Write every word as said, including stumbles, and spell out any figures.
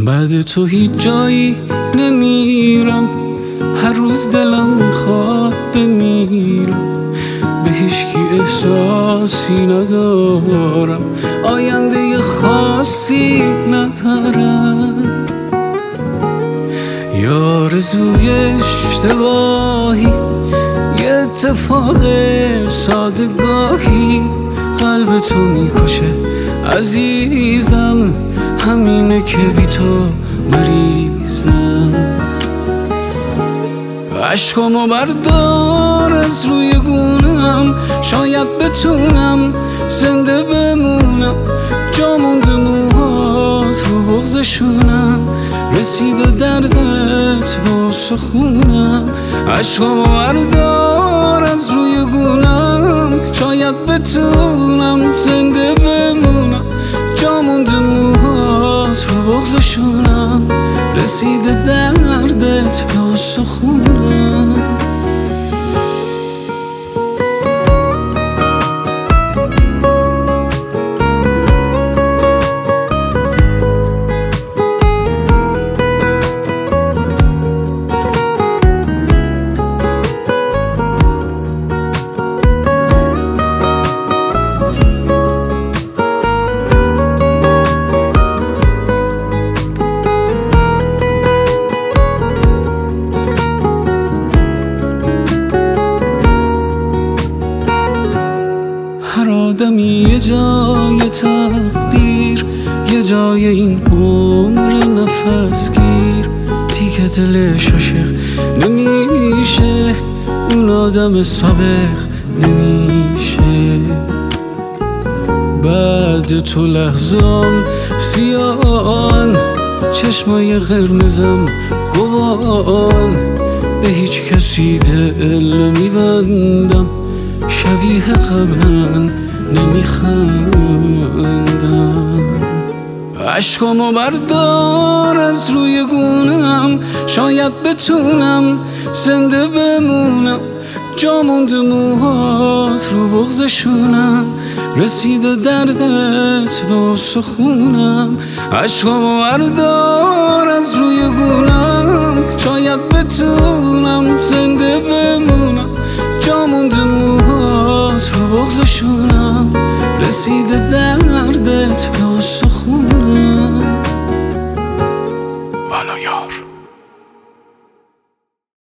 بعد تو هیچ جایی نمیرم، هر روز دلم میخواد بمیرم، به هیچکی احساسی ندارم، آینده خاصی ندارم. یا آرزوی اشتباهی، یه اتفاق سادگاهی قلب تو میکشه عزیزم، همینه که بی تو مریضم. عشقامو بردار از روی گونم، شاید بتونم زنده بمونم، جا مونده موهات رو بغضشونم، رسیده دردت با سخونم. عشقامو بردار از روی گونم، شاید بتونم زنده بمونم، جا مونده موهات رو بغضشونم، رسیده دردت با سخونم. هر آدمی یه جای تقدیر، یه جای این عمر نفس گیر، تیک دلش عاشق نمیشه، اون آدم سابق نمیشه. بعد تو لحظام سیان، چشمای قرمزم گوان، به هیچ کسی دل میبندم، شبیه قبلا نمیخندم. عشقامو بردار از روی گونم، شاید بتونم زنده بمونم، جا مونده موهات رو بغضشونم، رسیده دردت با سخونم. عشقامو بردار از روی گونم، شاید بتونم زنده بمونم، جا مونده موهات رو بغضشونم، رسیده دردت با سخونم.